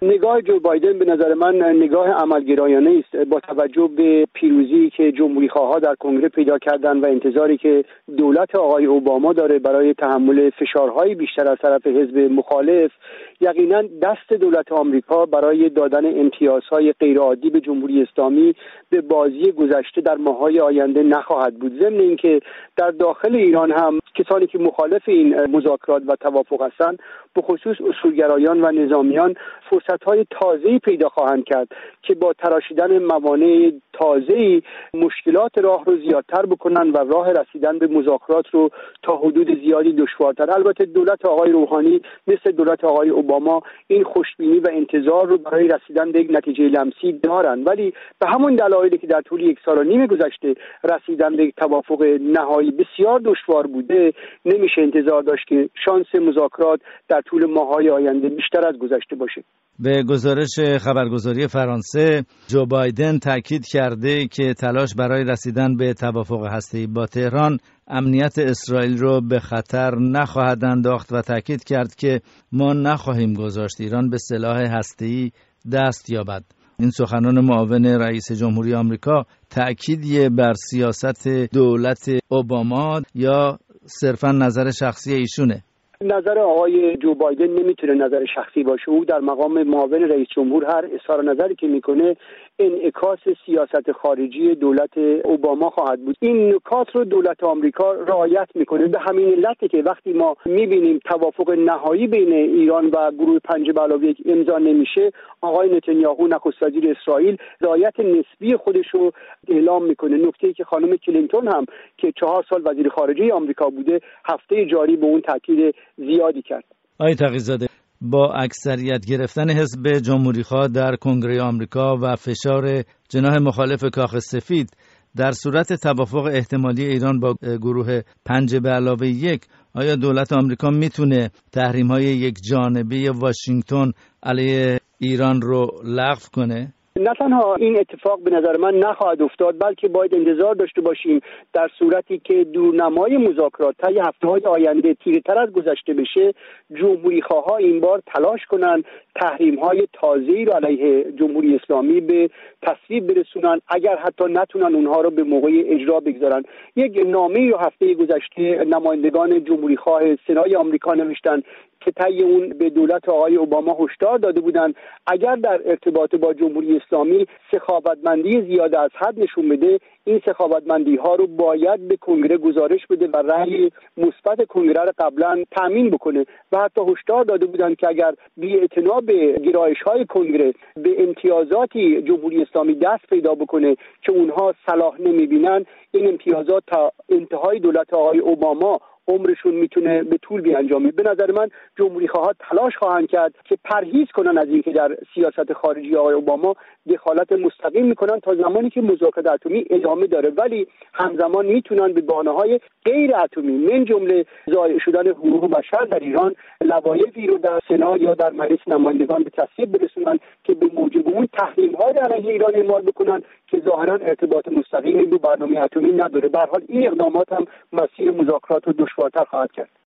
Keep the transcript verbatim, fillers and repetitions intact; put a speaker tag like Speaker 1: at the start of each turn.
Speaker 1: نگاه جو بایدن به نظر من نگاه عملگرایانه است با توجه به پیروزی که جمهوری‌خواها در کنگره پیدا کردن و انتظاری که دولت آقای اوباما داره برای تحمل فشارهای بیشتر از طرف حزب مخالف. یقینا دست دولت آمریکا برای دادن امتیازهای غیرعادی به جمهوری اسلامی به بازی گذشته در ماه‌های آینده نخواهد بود. ضمن اینکه در داخل ایران هم کسانی که مخالف این مذاکرات و توافق هستند، به خصوص اصولگرایان و نظامیان، فرصت‌های تازه‌ای پیدا خواهند کرد که با تراشیدن موانع تازه‌ای مشکلات راه رو زیادتر بکنن و راه رسیدن به مذاکرات رو تا حدود زیادی دشوارتر. البته دولت آقای روحانی مثل دولت آقای اوباما این خوشبینی و انتظار رو برای رسیدن به یک نتیجه لمسی دارن، ولی به همون دلایلی که در طول یک سال و نیم گذشته رسیدن به یک توافق نهایی بسیار دشوار بوده، نمیشه انتظار داشت که شانس مذاکرات در طول ماه‌های آینده بیشتر از گذشته باشه.
Speaker 2: به گزارش خبرگزاری فرانسه، جو بایدن تاکید کرده که تلاش برای رسیدن به توافق هسته‌ای با تهران امنیت اسرائیل رو به خطر نخواهد انداخت و تاکید کرد که ما نخواهیم گذاشت ایران به سلاح هسته‌ای دست یابد. این سخنان معاون رئیس جمهوری آمریکا تأکیدی بر سیاست دولت اوباما یا صرفاً نظر شخصی ایشونه؟
Speaker 1: نظر آقای جو بایدن نمیتونه نظر شخصی باشه. او در مقام معاون رئیس جمهور هر اظهار نظری که میکنه انعکاس سیاست خارجی دولت اوباما خواهد بود. این نکات رو دولت آمریکا رعایت میکنه. به همین علته که وقتی ما میبینیم توافق نهایی بین ایران و گروه پنج به علاوه یک امضا نمیشه، آقای نتانیاهو نخست وزیر اسرائیل رعایت نسبی خودش رو اعلام میکنه. نکته‌ای که خانم کلینتون هم که چهار سال وزیر خارجه آمریکا بوده هفته جاری به اون تاکید زیادی کرد.
Speaker 2: آقای تقی‌زاده، با اکثریت گرفتن حزب جمهوری‌خواه در کنگره آمریکا و فشار جناح مخالف کاخ سفید در صورت توافق احتمالی ایران با گروه پنج به علاوه یک، آیا دولت آمریکا میتونه تحریم‌های یک جانبه واشنگتن علیه ایران رو لغو کنه؟
Speaker 1: نه تنها این اتفاق به نظر من نخواهد افتاد، بلکه باید انتظار داشته باشیم در صورتی که دورنمای مذاکرات تا هفته‌های آینده تیره‌تر از گذشته بشه، جمهوری‌خواها این بار تلاش کنن تحریم‌های تازه‌ای رو علیه جمهوری اسلامی به تصویب برسونن، اگر حتی نتونن اونها رو به موقع اجرا بگذارن. یک نامه‌ای رو هفته گذشته نمایندگان جمهوری‌خواه سنای آمریکا نوشتن که طی اون به دولت آقای اوباما هشدار داده بودند اگر در ارتباط با جمهوری اسلامی سخاوتمندی زیاد از حد نشون بده، این سخاوتمندی ها رو باید به کنگره گزارش بده و رأی مثبت کنگره رو قبلا تامین بکنه و حتی هشدار داده بودند که اگر بی‌اعتنا به گرایش های کنگره به امتیازاتی جمهوری اسلامی دست پیدا بکنه که اونها صلاح نمیبینن، این امتیازات تا انتهای دولت آقای اوباما عمرشون میتونه به طول بیانجامه. به نظر من جمهوری خواهان تلاش خواهند کرد که پرهیز کنن از اینکه در سیاست خارجی آقای اوباما دخالت مستقیم میکنن تا زمانی که مذاکرات اتمی ادامه داره، ولی همزمان میتونن به بهانه‌های غیر اتمی من جمله ضایع شدن حقوق بشر در ایران لوایحی رو در سنا یا در مجلس نمایندگان به تصویب برسونن که به موجب اون تحریم‌های علیه ایران اعمال بکنن که ظاهرا ارتباط مستقیمی با برنامه اتمی نداره. به هر حال این اقدامات هم مسیر مذاکرات رو دشوارتر خواهد کرد.